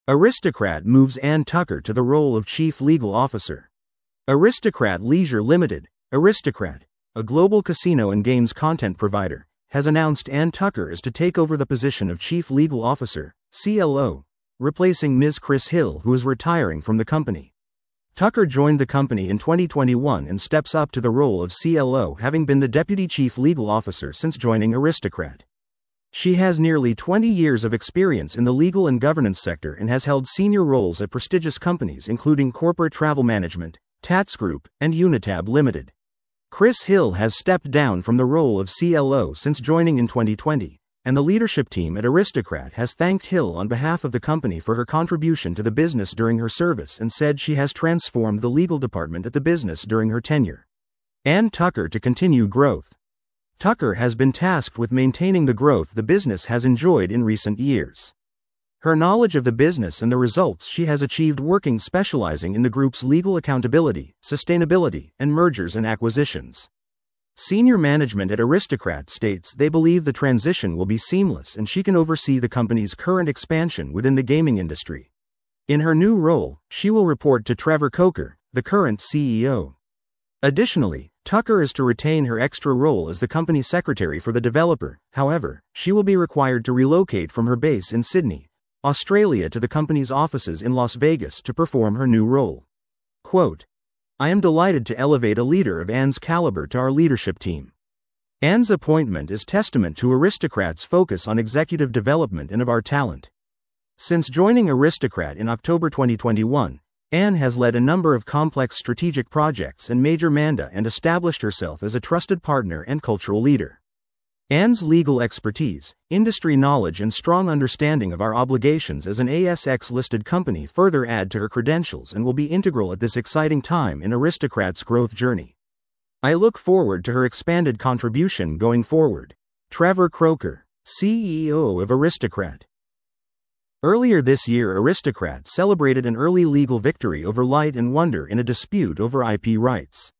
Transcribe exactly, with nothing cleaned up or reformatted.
Aristocrat moves Ann Tucker to the role of Chief Legal Officer. Aristocrat Leisure Limited, Aristocrat, a global casino and games content provider, has announced Ann Tucker is to take over the position of Chief Legal Officer, C L O, replacing Miz Chris Hill, who is retiring from the company. Tucker joined the company in twenty twenty-one and steps up to the role of C L O, having been the Deputy Chief Legal Officer since joining Aristocrat. She has nearly twenty years of experience in the legal and governance sector and has held senior roles at prestigious companies including Corporate Travel Management, Tats Group, and Unitab Limited. Chris Hill has stepped down from the role of C L O since joining in twenty twenty, and the leadership team at Aristocrat has thanked Hill on behalf of the company for her contribution to the business during her service and said she has transformed the legal department at the business during her tenure. Ann Tucker to continue growth. Tucker has been tasked with maintaining the growth the business has enjoyed in recent years. Her knowledge of the business and the results she has achieved working specializing in the group's legal accountability, sustainability, and mergers and acquisitions. Senior management at Aristocrat states they believe the transition will be seamless and she can oversee the company's current expansion within the gaming industry. In her new role, she will report to Trevor Coker, the current C E O. Additionally, Tucker is to retain her extra role as the company secretary for the developer. However, she will be required to relocate from her base in Sydney, Australia to the company's offices in Las Vegas to perform her new role. Quote, "I am delighted to elevate a leader of Ann's caliber to our leadership team. Ann's appointment is testament to Aristocrat's focus on executive development and of our talent." Since joining Aristocrat in October twenty twenty-one, Ann has led a number of complex strategic projects and major manda and established herself as a trusted partner and cultural leader. Ann's legal expertise, industry knowledge and strong understanding of our obligations as an A S X-listed company further add to her credentials and will be integral at this exciting time in Aristocrat's growth journey. I look forward to her expanded contribution going forward. Trevor Coker, C E O of Aristocrat. Earlier this year, Aristocrat celebrated an early legal victory over Light and Wonder in a dispute over I P rights.